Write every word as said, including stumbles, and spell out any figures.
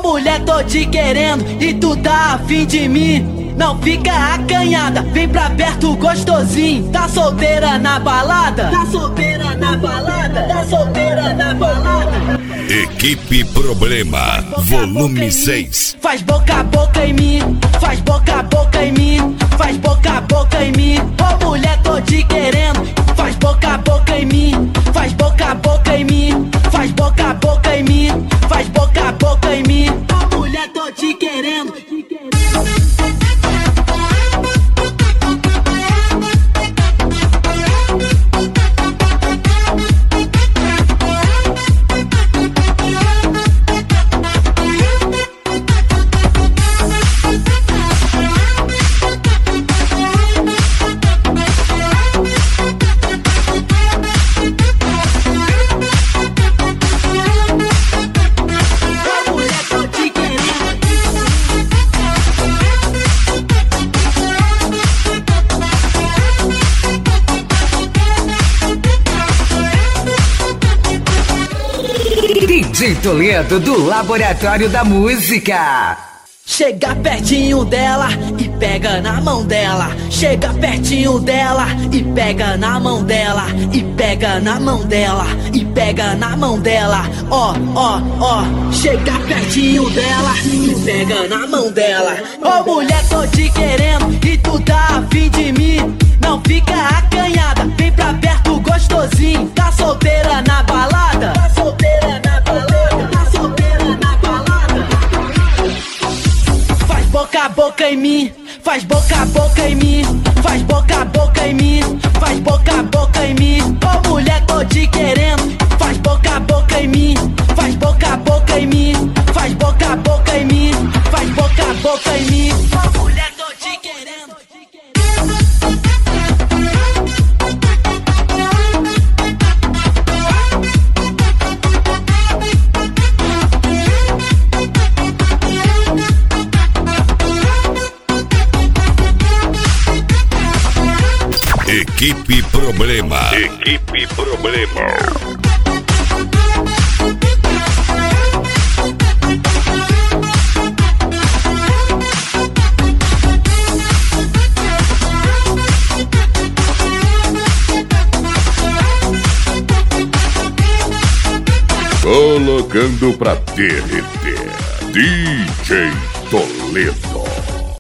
mulher, tô te querendo e tu tá afim de mim. Não fica acanhada, vem pra perto gostosinho. Tá solteira na balada? Tá solteira na balada? Tá solteira na balada? Equipe Problema, volume seis. Faz boca a boca em mim, faz boca a boca em mim, faz boca a boca em mim. Ô mulher, tô te querendo, faz boca a boca em mim, faz boca a boca em mim, faz boca a boca em mim, faz boca a boca em mim. Ô mulher, tô te querendo. D J Toledo do Laboratório da Música. Chega pertinho dela e pega na mão dela. Chega pertinho dela e pega na mão dela. E pega na mão dela. E pega na mão dela. Ó, ó, ó. Chega pertinho dela e pega na mão dela. Ô mulher, tô te querendo e tu tá afim de mim. Não fica acanhada, vem pra perto gostosinho. Tá solteira na balada? Tá solteira na balada? Tá solteira na balada? Faz boca a boca em mim, faz boca a boca em mim, faz boca a boca em mim, faz boca a boca em mim. Ô mulher, tô te querendo, faz boca a boca em mim, faz boca a boca em mim, faz boca a boca em mim, faz boca a boca em mim. Ô mulher, tô te querendo. Equipe Problema. Equipe Problema. Colocando pra derreter, D J Toledo.